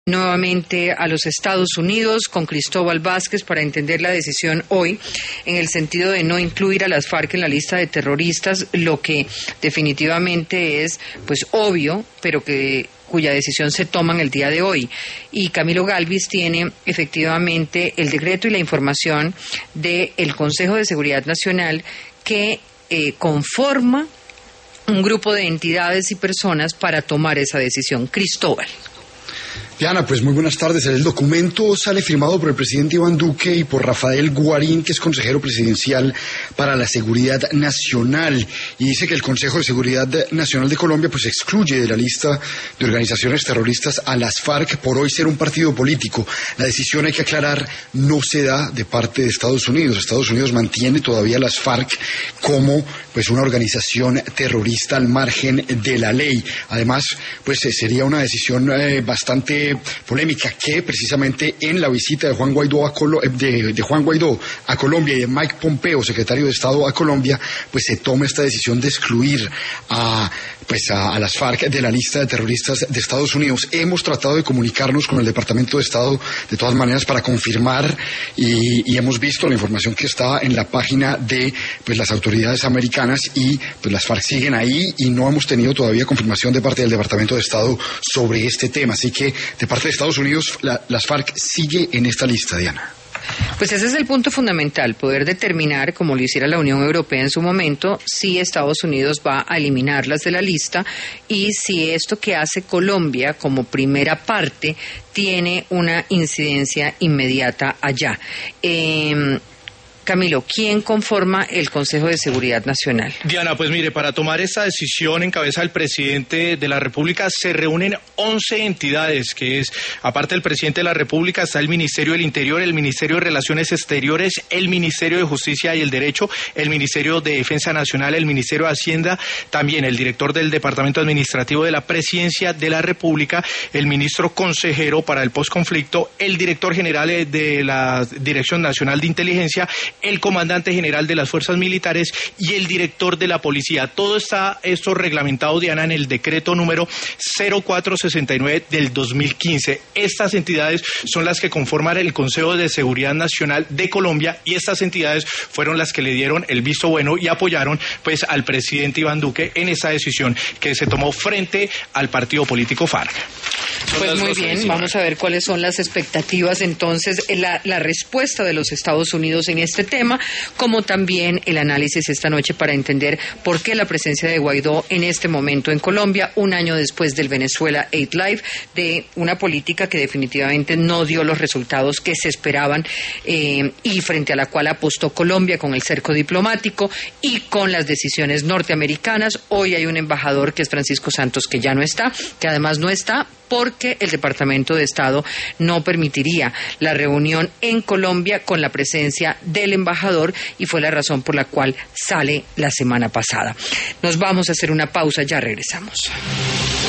Nuevamente a los Estados Unidos con Cristóbal Vázquez para entender la decisión hoy en el sentido de no incluir a las FARC en la lista de terroristas, lo que definitivamente es pues obvio, pero cuya decisión se toma en el día de hoy. Y Camilo Galvis tiene efectivamente el decreto y la información del Consejo de Seguridad Nacional que conforma un grupo de entidades y personas para tomar esa decisión. Cristóbal. Diana, pues muy buenas tardes. El documento sale firmado por el presidente Iván Duque y por Rafael Guarín, que es consejero presidencial para la Seguridad Nacional, y dice que el Consejo de Seguridad Nacional de Colombia pues excluye de la lista de organizaciones terroristas a las FARC por hoy ser un partido político. La decisión, hay que aclarar, no se da de parte de Estados Unidos. Estados Unidos mantiene todavía a las FARC como pues una organización terrorista al margen de la ley. Además, pues sería una decisión bastante polémica que precisamente en la visita de Juan Guaidó a Colombia y de Mike Pompeo, secretario de Estado a Colombia, pues se toma esta decisión de excluir a las FARC de la lista de terroristas de Estados Unidos. Hemos tratado de comunicarnos con el Departamento de Estado de todas maneras para confirmar y hemos visto la información que está en la página de pues las autoridades americanas y pues las FARC siguen ahí y no hemos tenido todavía confirmación de parte del Departamento de Estado sobre este tema. Así que de parte de Estados Unidos las FARC sigue en esta lista, Diana. Pues ese es el punto fundamental, poder determinar, como lo hiciera la Unión Europea en su momento, si Estados Unidos va a eliminarlas de la lista y si esto que hace Colombia como primera parte tiene una incidencia inmediata allá. Camilo, ¿quién conforma el Consejo de Seguridad Nacional? Diana, pues mire, para tomar esta decisión en cabeza del presidente de la República se reúnen 11 entidades, que es, aparte del presidente de la República, está el Ministerio del Interior, el Ministerio de Relaciones Exteriores, el Ministerio de Justicia y el Derecho, el Ministerio de Defensa Nacional, el Ministerio de Hacienda, también el director del Departamento Administrativo de la Presidencia de la República, el ministro consejero para el posconflicto, el director general de la Dirección Nacional de Inteligencia, el comandante general de las fuerzas militares y el director de la policía. Todo está esto reglamentado, Diana, en el decreto número 0469 del 2015. Estas entidades son las que conforman el Consejo de Seguridad Nacional de Colombia y estas entidades fueron las que le dieron el visto bueno y apoyaron pues al presidente Iván Duque en esa decisión que se tomó frente al partido político FARC. Pues muy bien, vamos a ver cuáles son las expectativas entonces, la respuesta de los Estados Unidos en este tema, como también el análisis esta noche para entender por qué la presencia de Guaidó en este momento en Colombia, un año después del Venezuela 8 Live, de una política que definitivamente no dio los resultados que se esperaban y frente a la cual apostó Colombia con el cerco diplomático y con las decisiones norteamericanas. Hoy hay un embajador que es Francisco Santos que ya no está, que además no está porque el Departamento de Estado no permitiría la reunión en Colombia con la presencia del embajador y fue la razón por la cual sale la semana pasada. Nos vamos a hacer una pausa, ya regresamos.